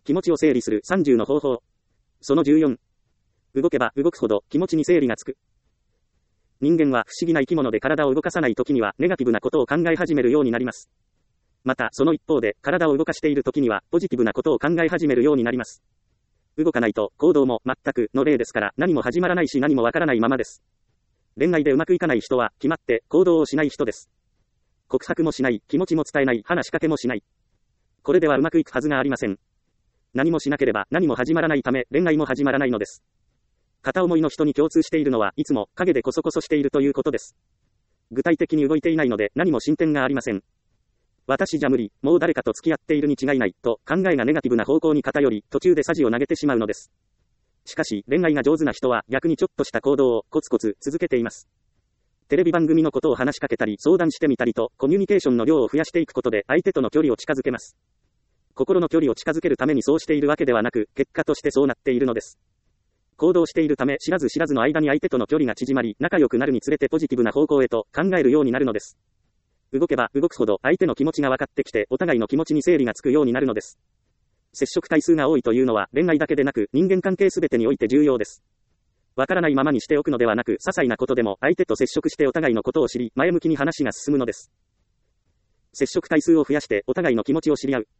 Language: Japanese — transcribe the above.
気持ちを整理する30の方法。その14。動けば動くほど気持ちに整理がつく。人間は不思議な生き物で体を動かさない時にはネガティブなことを考え始めるようになります。またその一方で体を動かしている時にはポジティブなことを考え始めるようになります。動かないと行動も全くの例ですから何も始まらないし何もわからないままです。恋愛でうまくいかない人は決まって行動をしない人です。告白もしない、気持ちも伝えない、話しかけもしない。これではうまくいくはずがありません。何もしなければ何も始まらないため恋愛も始まらないのです。片思いの人に共通しているのはいつも陰でコソコソしているということです。具体的に動いていないので何も進展がありません。私じゃ無理、もう誰かと付き合っているに違いない、と考えがネガティブな方向に偏り、途中で舵を投げてしまうのです。しかし、恋愛が上手な人は逆にちょっとした行動をコツコツ続けています。テレビ番組のことを話しかけたり、相談してみたりと、コミュニケーションの量を増やしていくことで相手との距離を近づけます。心の距離を近づけるためにそうしているわけではなく、結果としてそうなっているのです。行動しているため知らず知らずの間に相手との距離が縮まり、仲良くなるにつれてポジティブな方向へと考えるようになるのです。動けば動くほど相手の気持ちが分かってきてお互いの気持ちに整理がつくようになるのです。接触回数が多いというのは恋愛だけでなく人間関係すべてにおいて重要です。わからないままにしておくのではなく、些細なことでも相手と接触してお互いのことを知り、前向きに話が進むのです。接触回数を増やしてお互いの気持ちを知り合う。